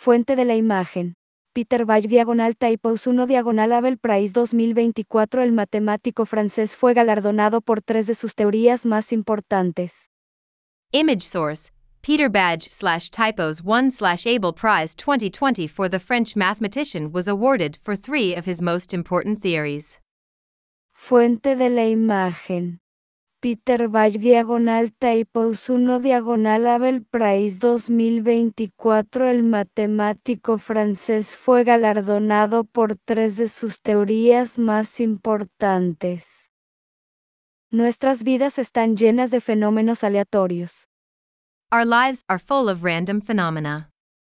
Fuente de la imagen. Peter Baye /Typos 1 Abel Prize 2024. El matemático francés fue galardonado por 3 de sus teorías más importantes. Image source, Peter Badge/Typos 1/Abel Prize 2020 for the French mathematician was awarded for 3 of his most important theories. Fuente de la imagen. Peter Baye /Typos 1 Abel Prize 2024. El matemático francés fue galardonado por 3 de sus teorías más importantes. Nuestras vidas están llenas de fenómenos aleatorios. Our lives are full of random phenomena.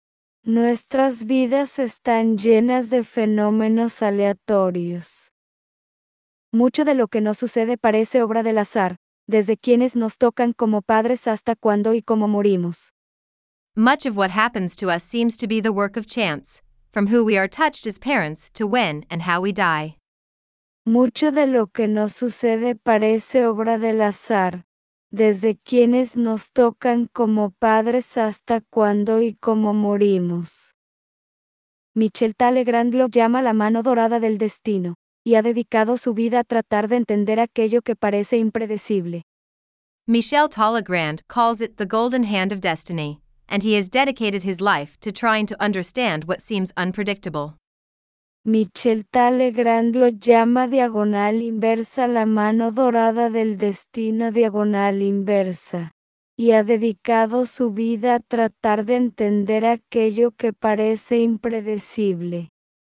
Nuestras vidas están llenas de fenómenos aleatorios. Mucho de lo que nos sucede parece obra del azar, desde quienes nos tocan como padres hasta cuándo y cómo morimos. Much of what happens to us seems to be the work of chance, from who we are touched as parents to when and how we die. Mucho de lo que nos sucede parece obra del azar, desde quienes nos tocan como padres hasta cuándo y cómo morimos. Michel Talleyrand lo llama la mano dorada del destino, y ha dedicado su vida a tratar de entender aquello que parece impredecible. Michel Talleyrand calls it the golden hand of destiny, and he has dedicated his life to trying to understand what seems unpredictable. Michel Talleyrand lo llama diagonal inversa la mano dorada del destino diagonal inversa, y ha dedicado su vida a tratar de entender aquello que parece impredecible.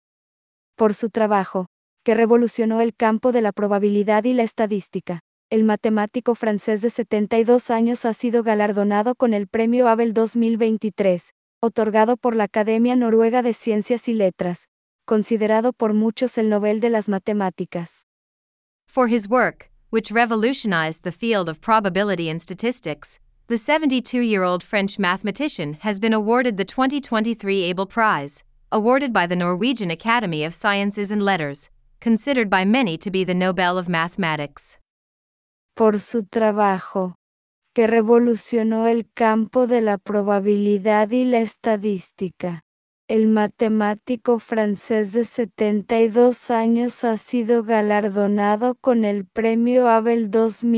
Por su trabajo, que revolucionó el campo de la probabilidad y la estadística, el matemático francés de 72 años ha sido galardonado con el Premio Abel 2023, otorgado por la Academia Noruega de Ciencias y Letras, considerado por muchos el Nobel de las Matemáticas. For his work, which revolutionized the field of probability and statistics, the 72-year-old French mathematician has been awarded the 2023 Abel Prize, awarded by the Norwegian Academy of Sciences and Letters, considered by many to be the Nobel of Mathematics. Por su trabajo, que revolucionó el campo de la probabilidad y la estadística, el matemático francés de 72 años ha sido galardonado con el Premio Abel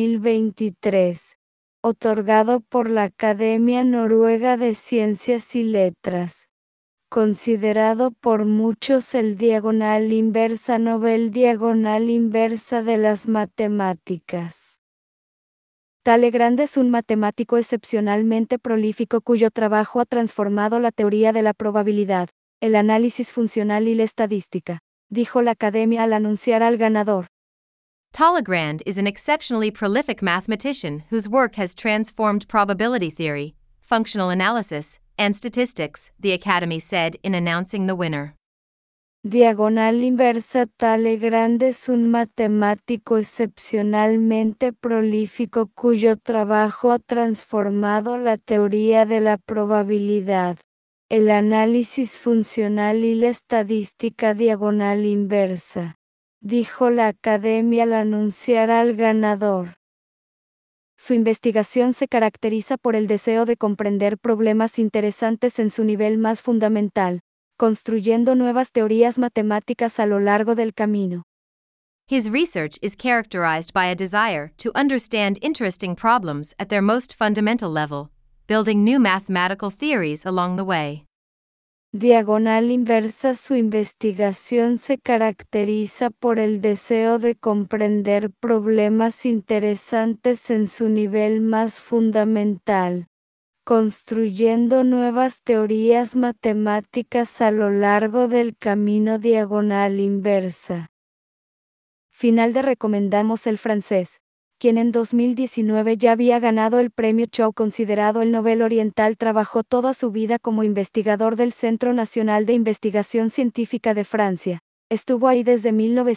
2023, otorgado por la Academia Noruega de Ciencias y Letras, considerado por muchos el diagonal inversa Nobel diagonal inversa de las matemáticas. Talleyrand es un matemático excepcionalmente prolífico cuyo trabajo ha transformado la teoría de la probabilidad, el análisis funcional y la estadística, dijo la academia al anunciar al ganador. Talleyrand is an exceptionally prolific mathematician whose work has transformed probability theory, functional analysis, and statistics, the Academy said in announcing the winner. Diagonal inversa Talleyrand es un matemático excepcionalmente prolífico cuyo trabajo ha transformado la teoría de la probabilidad, el análisis funcional y la estadística diagonal inversa, dijo la academia al anunciar al ganador. Su investigación se caracteriza por el deseo de comprender problemas interesantes en su nivel más fundamental, construyendo nuevas teorías matemáticas a lo largo del camino. His research is characterized by a desire to understand interesting problems at their most fundamental level, building new mathematical theories along the way. Diagonal inversa. Su investigación se caracteriza por el deseo de comprender problemas interesantes en su nivel más fundamental, construyendo nuevas teorías matemáticas a lo largo del camino diagonal inversa. Final de recomendamos el francés, quien en 2019 ya había ganado el premio Chow considerado el Nobel Oriental. Trabajó toda su vida como investigador del Centro Nacional de Investigación Científica de Francia. Estuvo ahí desde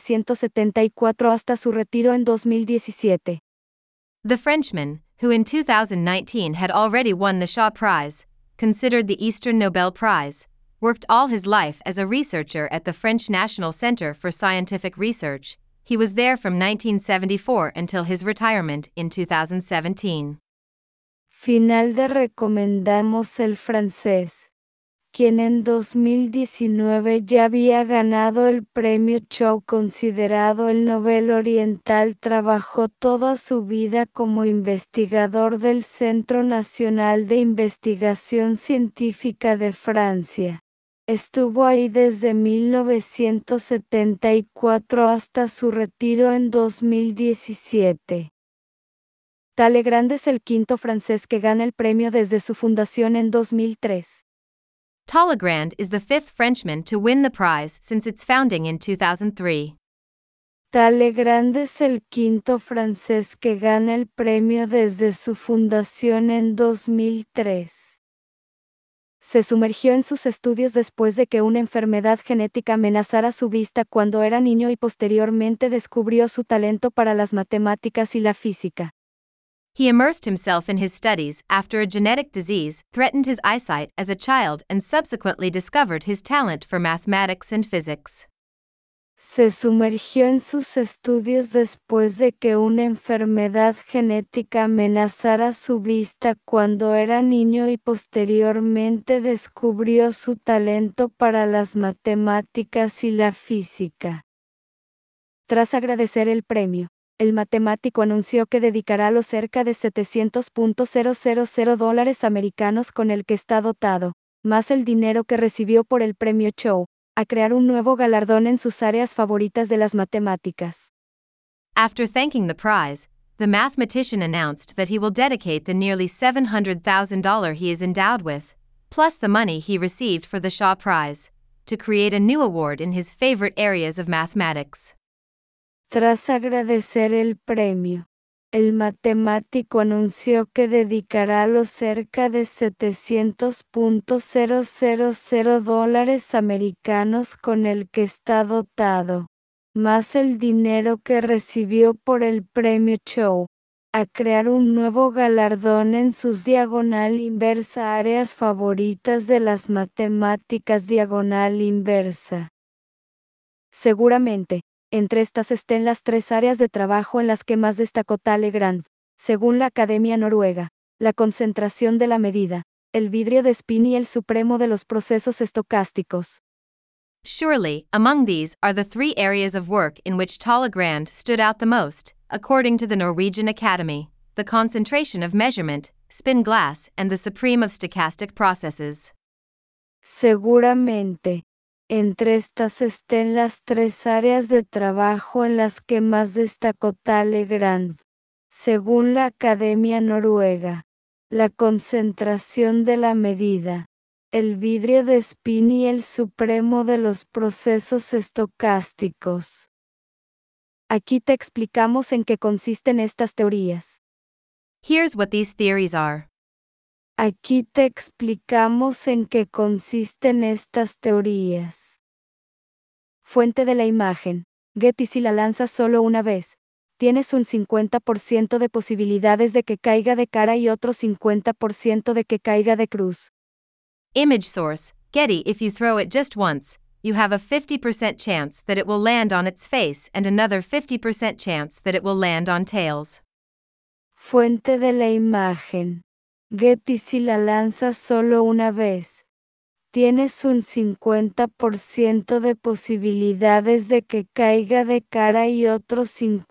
1974 hasta su retiro en 2017. The Frenchman, who in 2019 had already won the Shaw Prize, considered the Eastern Nobel Prize, worked all his life as a researcher at the French National Center for Scientific Research. He was there from 1974 until his retirement in 2017. Final de recomendamos el francés, quien en 2019 ya había ganado el premio Chow, considerado el Nobel Oriental. Trabajó toda su vida como investigador del Centro Nacional de Investigación Científica de Francia. Estuvo ahí desde 1974 hasta su retiro en 2017. Talleyrand es el quinto francés que gana el premio desde su fundación en 2003. Talleyrand is the fifth Frenchman to win the prize since its founding in 2003. Talleyrand es el quinto francés que gana el premio desde su fundación en 2003. Se sumergió en sus estudios después de que una enfermedad genética amenazara su vista cuando era niño y posteriormente descubrió su talento para las matemáticas y la física. He immersed himself in his studies after a genetic disease threatened his eyesight as a child and subsequently discovered his talent for mathematics and physics. Se sumergió en sus estudios después de que una enfermedad genética amenazara su vista cuando era niño y posteriormente descubrió su talento para las matemáticas y la física. Tras agradecer el premio, el matemático anunció que dedicará los cerca de $700,000 americanos con el que está dotado, más el dinero que recibió por el premio Chow, a crear un nuevo galardón en sus áreas favoritas de las matemáticas. After thanking the prize, the mathematician announced that he will dedicate the nearly $700,000 he is endowed with, plus the money he received for the Shaw Prize, to create a new award in his favorite areas of mathematics. Tras agradecer el premio, el matemático anunció que dedicará los cerca de $700,000 americanos con el que está dotado, más el dinero que recibió por el premio Chow, a crear un nuevo galardón en sus diagonal inversa áreas favoritas de las matemáticas. Diagonal inversa. Seguramente, entre estas estén las tres áreas de trabajo en las que más destacó Talleyrand, según la Academia Noruega: la concentración de la medida, el vidrio de spin y el supremo de los procesos estocásticos. Surely, among these are the three areas of work in which Talleyrand stood out the most, according to the Norwegian Academy: the concentration of measurement, spin glass, and the supreme of stochastic processes. Seguramente, entre estas estén las tres áreas de trabajo en las que más destacó Talleyrand, según la Academia Noruega: la concentración de la medida, el vidrio de spin y el supremo de los procesos estocásticos. Aquí te explicamos en qué consisten estas teorías. Here's what these theories are. Aquí te explicamos en qué consisten estas teorías. Fuente de la imagen: Getty. Si la lanzas solo una vez, tienes un 50% de posibilidades de que caiga de cara y otro 50% de que caiga de cruz. Image source: Getty. If you throw it just once, you have a 50% chance that it will land on its face and another 50% chance that it will land on tails. Fuente de la imagen: Getty. Si la lanzas solo una vez, tienes un 50% de posibilidades de que caiga de cara y otro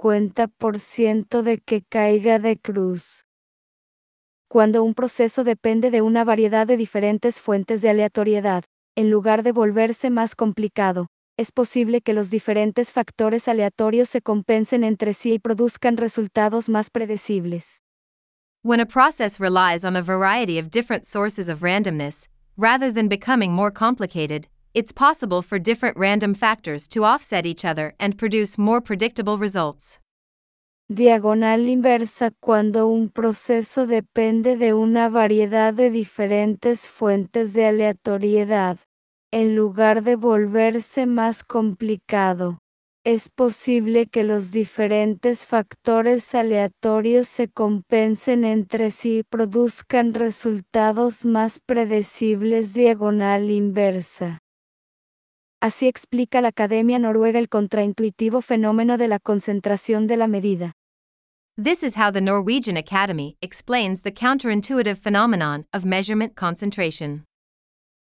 50% de que caiga de cruz. Cuando un proceso depende de una variedad de diferentes fuentes de aleatoriedad, en lugar de volverse más complicado, es posible que los diferentes factores aleatorios se compensen entre sí y produzcan resultados más predecibles. When a process relies on a variety of different sources of randomness, rather than becoming more complicated, it's possible for different random factors to offset each other and produce more predictable results. Diagonal inversa: cuando un proceso depende de una variedad de diferentes fuentes de aleatoriedad, en lugar de volverse más complicado, es posible que los diferentes factores aleatorios se compensen entre sí y produzcan resultados más predecibles. Diagonal inversa. Así explica la Academia Noruega el contraintuitivo fenómeno de la concentración de la medida. This is how the Norwegian Academy explains the counterintuitive phenomenon of measurement concentration.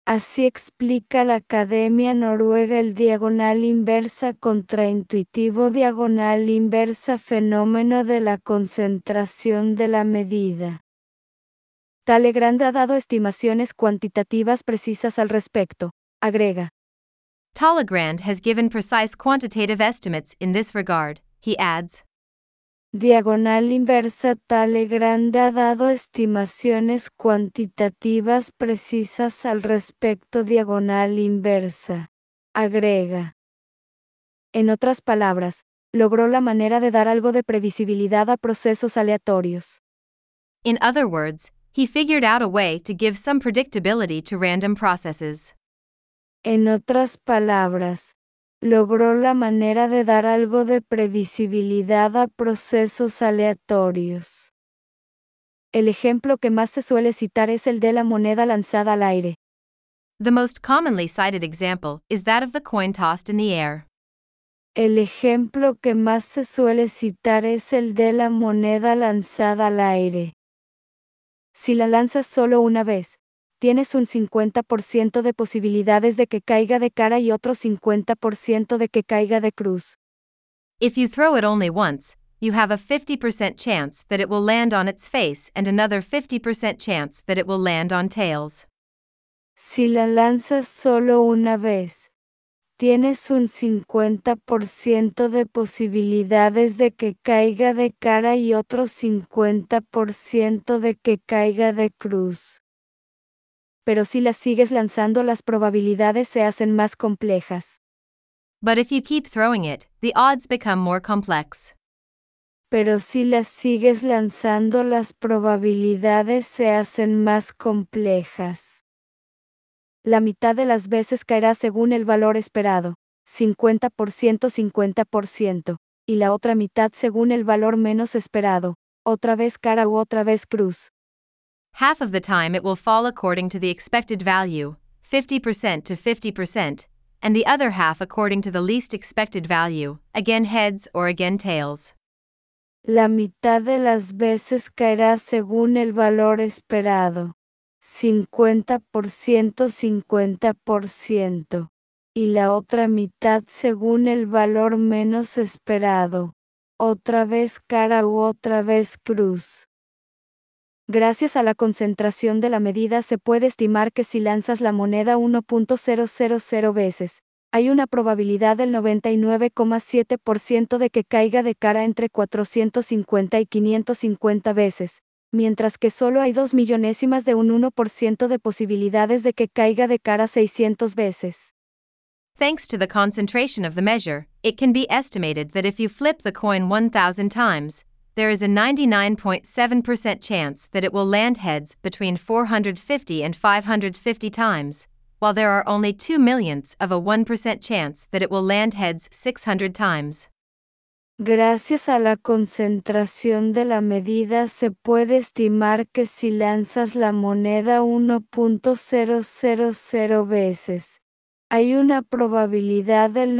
Así explica la Academia Noruega el diagonal inversa contraintuitivo diagonal inversa fenómeno de la concentración de la medida. Talleyrand ha dado estimaciones cuantitativas precisas al respecto, agrega. Talleyrand has given precise quantitative estimates in this regard, he adds. Diagonal inversa Talleyrand ha dado estimaciones cuantitativas precisas al respecto diagonal inversa, agrega. En otras palabras, logró la manera de dar algo de previsibilidad a procesos aleatorios. In other words, he figured out a way to give some predictability to random processes. En otras palabras, logró la manera de dar algo de previsibilidad a procesos aleatorios. El ejemplo que más se suele citar es el de la moneda lanzada al aire. The most commonly cited example is that of the coin tossed in the air. El ejemplo que más se suele citar es el de la moneda lanzada al aire. Si la lanzas solo una vez, tienes un 50% de posibilidades de que caiga de cara y otro 50% de que caiga de cruz. If you throw it only once, you have a 50% chance that it will land on its face and another 50% chance that it will land on tails. Si la lanzas solo una vez, tienes un 50% de posibilidades de que caiga de cara y otro 50% de que caiga de cruz. Pero si la sigues lanzando, las probabilidades se hacen más complejas. But if you keep throwing it, the odds become more complex. Pero si la sigues lanzando, las probabilidades se hacen más complejas. La mitad de las veces caerá según el valor esperado, 50% 50%, y la otra mitad según el valor menos esperado, otra vez cara u otra vez cruz. Half of the time it will fall according to the expected value, 50% to 50%, and the other half according to the least expected value, again heads or again tails. La mitad de las veces caerá según el valor esperado, 50% 50%, y la otra mitad según el valor menos esperado, otra vez cara u otra vez cruz. Gracias a la concentración de la medida se puede estimar que si lanzas la moneda 1.000 veces, hay una probabilidad del 99,7% de que caiga de cara entre 450 y 550 veces, mientras que solo hay 2 millonésimas de un 1% de posibilidades de que caiga de cara 600 veces. Thanks to the concentration of the measure, it can be estimated that if you flip the coin 1,000 times, there is a 99.7% chance that it will land heads between 450 and 550 times, while there are only 2 millionths of a 1% chance that it will land heads 600 times. Gracias a la concentración de la medida se puede estimar que si lanzas la moneda 1.000 veces, hay una probabilidad del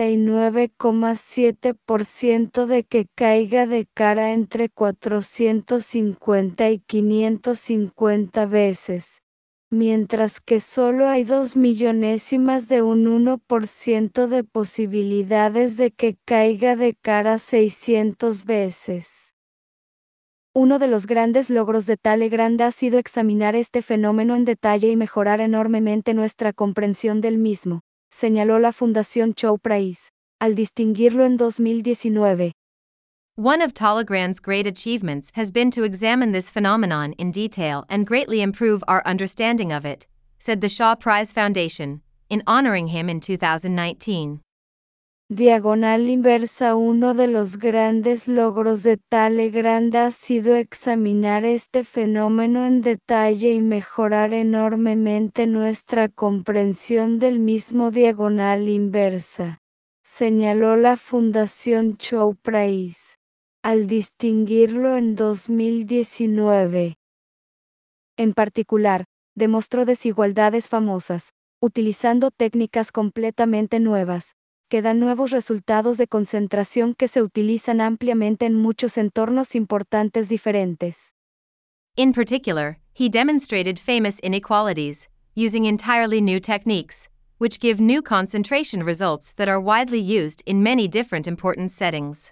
99,7% de que caiga de cara entre 450 y 550 veces, mientras que solo hay 2 millonésimas de un 1% de posibilidades de que caiga de cara 600 veces. Uno de los grandes logros de Talleyrand ha sido examinar este fenómeno en detalle y mejorar enormemente nuestra comprensión del mismo, señaló la Fundación Chow Price, al distinguirlo en 2019. One of Talleyrand's great achievements has been to examine this phenomenon in detail and greatly improve our understanding of it, said the Shaw Prize Foundation, in honoring him in 2019. Diagonal inversa. Uno de los grandes logros de Talleyrand ha sido examinar este fenómeno en detalle y mejorar enormemente nuestra comprensión del mismo. Diagonal inversa, señaló la Fundación Chow Price, al distinguirlo en 2019. En particular, demostró desigualdades famosas, utilizando técnicas completamente nuevas, que dan nuevos resultados de concentración que se utilizan ampliamente en muchos entornos importantes diferentes. In particular, he demonstrated famous inequalities, using entirely new techniques, which give new concentration results that are widely used in many different important settings.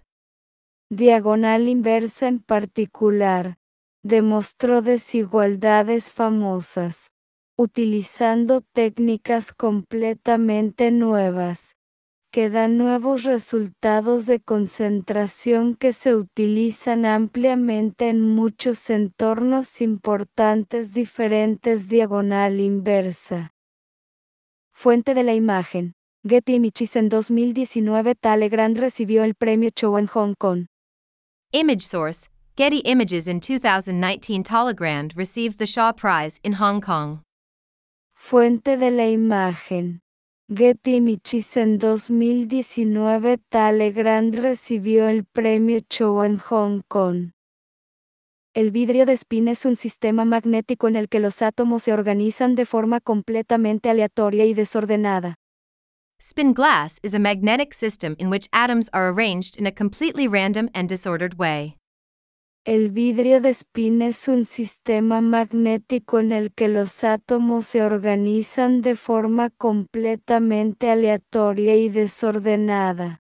Diagonal inversa en particular, demostró desigualdades famosas, utilizando técnicas completamente nuevas, que dan nuevos resultados de concentración que se utilizan ampliamente en muchos entornos importantes diferentes. Diagonal inversa. Fuente de la imagen: Getty Images. En 2019 Talleyrand recibió el premio Chow en Hong Kong. Image source: Getty Images. In 2019 Talleyrand received the Shaw Prize in Hong Kong. Fuente de la imagen: Getty Images. En 2019 Talleyrand recibió el premio Chow en Hong Kong. El vidrio de spin es un sistema magnético en el que los átomos se organizan de forma completamente aleatoria y desordenada. Spin glass is a magnetic system in which atoms are arranged in a completely random and disordered way. El vidrio de spin es un sistema magnético en el que los átomos se organizan de forma completamente aleatoria y desordenada.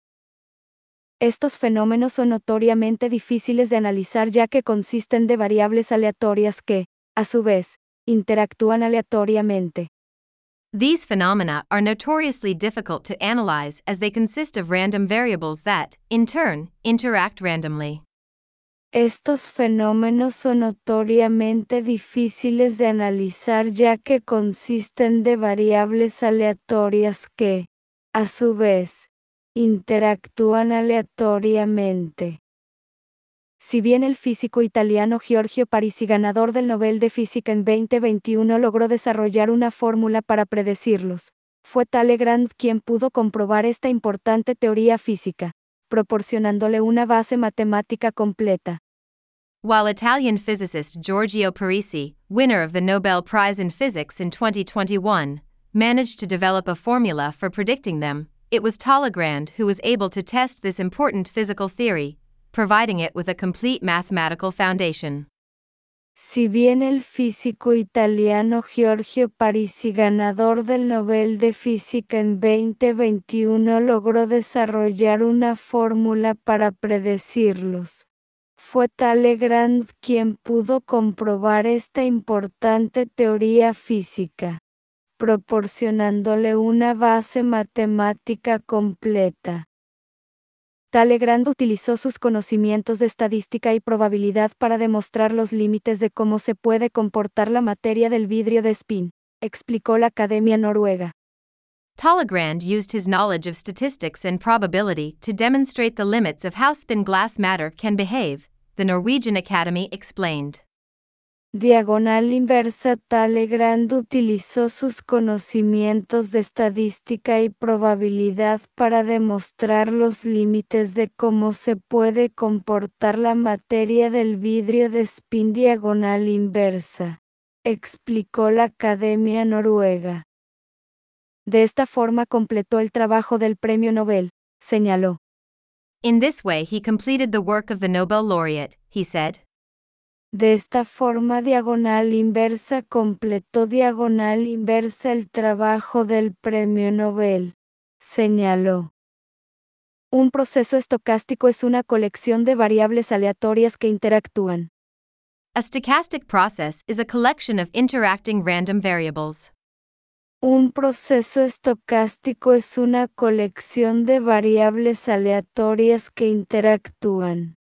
Estos fenómenos son notoriamente difíciles de analizar ya que consisten de variables aleatorias que, a su vez, interactúan aleatoriamente. These phenomena are notoriously difficult to analyze as they consist of random variables that, in turn, interact randomly. Estos fenómenos son notoriamente difíciles de analizar ya que consisten de variables aleatorias que, a su vez, interactúan aleatoriamente. Si bien el físico italiano Giorgio Parisi, ganador del Nobel de Física en 2021, logró desarrollar una fórmula para predecirlos, fue Talleyrand quien pudo comprobar esta importante teoría física, proporcionándole una base matemática completa. While Italian physicist Giorgio Parisi, winner of the Nobel Prize in Physics in 2021, managed to develop a formula for predicting them, it was Talleyrand who was able to test this important physical theory, providing it with a complete mathematical foundation. Si bien el físico italiano Giorgio Parisi, ganador del Nobel de Física en 2021, logró desarrollar una fórmula para predecirlos, fue Talleyrand quien pudo comprobar esta importante teoría física, proporcionándole una base matemática completa. Talleyrand utilizó sus conocimientos de estadística y probabilidad para demostrar los límites de cómo se puede comportar la materia del vidrio de spin, explicó la Academia Noruega. Talleyrand used his knowledge of statistics and probability to demonstrate the limits of how spin glass matter can behave, the Norwegian Academy explained. Diagonal inversa. Talleyrand utilizó sus conocimientos de estadística y probabilidad para demostrar los límites de cómo se puede comportar la materia del vidrio de spin. Diagonal inversa, explicó la Academia Noruega. De esta forma completó el trabajo del premio Nobel, señaló. In this way he completed the work of the Nobel laureate, he said. De esta forma diagonal inversa completó diagonal inversa el trabajo del premio Nobel, señaló. Un proceso estocástico es una colección de variables aleatorias que interactúan. A stochastic process is a collection of interacting random variables. Un proceso estocástico es una colección de variables aleatorias que interactúan.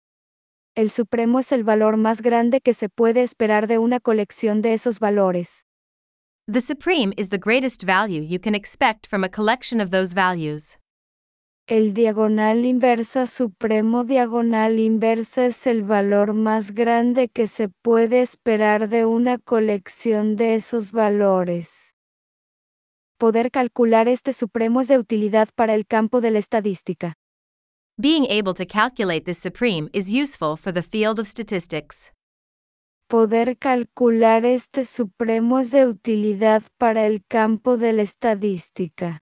El supremo es el valor más grande que se puede esperar de una colección de esos valores. The supreme is the greatest value you can expect from a collection of those values. El diagonal inversa supremo. Diagonal inversa es el valor más grande que se puede esperar de una colección de esos valores. Poder calcular este supremo es de utilidad para el campo de la estadística. Being able to calculate this supreme is useful for the field of statistics. Poder calcular este supremo es de utilidad para el campo de la estadística.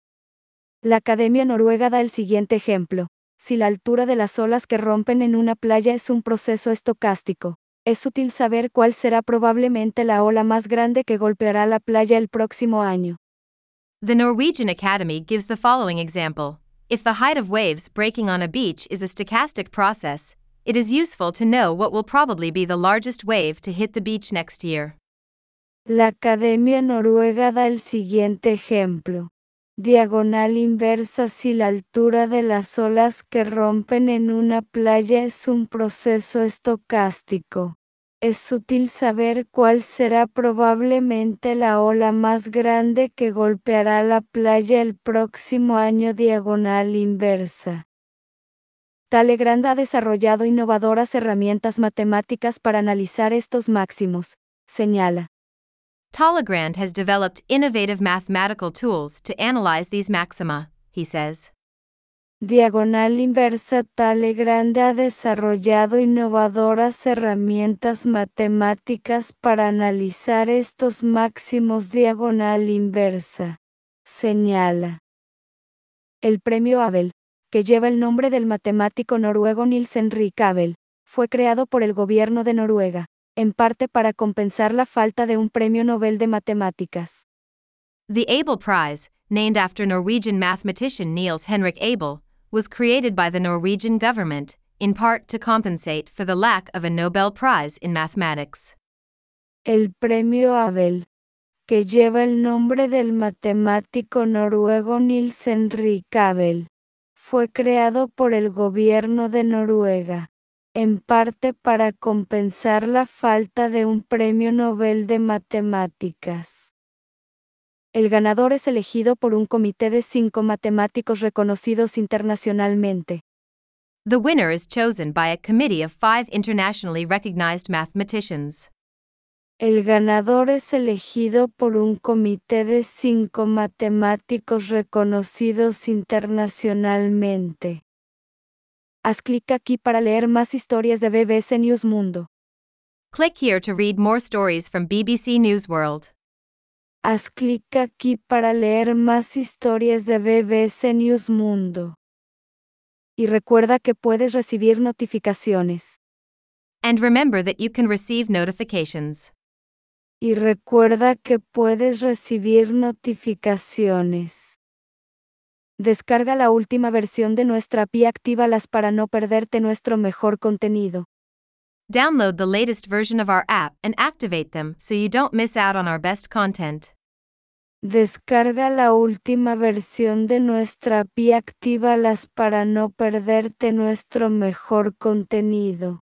La Academia Noruega da el siguiente ejemplo: si la altura de las olas que rompen en una playa es un proceso estocástico, Es útil saber cuál será probablemente la ola más grande que golpeará la playa el próximo año. The Norwegian Academy gives the following example. If the height of waves breaking on a beach is a stochastic process, it is useful to know what will probably be the largest wave to hit the beach next year. La Academia Noruega da el siguiente ejemplo. Diagonal inversa. Si la altura de las olas que rompen en una playa es un proceso estocástico, es útil saber cuál será probablemente la ola más grande que golpeará la playa el próximo año. Diagonal inversa. Talleyrand ha desarrollado innovadoras herramientas matemáticas para analizar estos máximos, señala. Talleyrand has developed innovative mathematical tools to analyze these maxima, he says. Diagonal inversa. Talleyrand ha desarrollado innovadoras herramientas matemáticas para analizar estos máximos. Diagonal inversa. Señala. El premio Abel, que lleva el nombre del matemático noruego Niels Henrik Abel, fue creado por el gobierno de Noruega, en parte para compensar la falta de un premio Nobel de matemáticas. The Abel Prize, named after Norwegian mathematician Niels Henrik Abel, was created by the Norwegian government, in part to compensate for the lack of a Nobel Prize in mathematics. El premio Abel, que lleva el nombre del matemático noruego Niels Henrik Abel, fue creado por el gobierno de Noruega, en parte para compensar la falta de un premio Nobel de matemáticas. El ganador es elegido por un comité de 5 matemáticos reconocidos internacionalmente. The winner is chosen by a committee of 5 internationally recognized mathematicians. El ganador es elegido por un comité de 5 matemáticos reconocidos internacionalmente. Haz clic aquí para leer más historias de BBC News Mundo. Click here to read more stories from BBC News World. Haz clic aquí para leer más historias de BBC News Mundo. Y recuerda que puedes recibir notificaciones. And remember that you can receive notifications. Y recuerda que puedes recibir notificaciones. Descarga la última versión de nuestra API y actívalas para no perderte nuestro mejor contenido. Download the latest version of our app and activate them so you don't miss out on our best content. Descarga la última versión de nuestra API y actívalas para no perderte nuestro mejor contenido.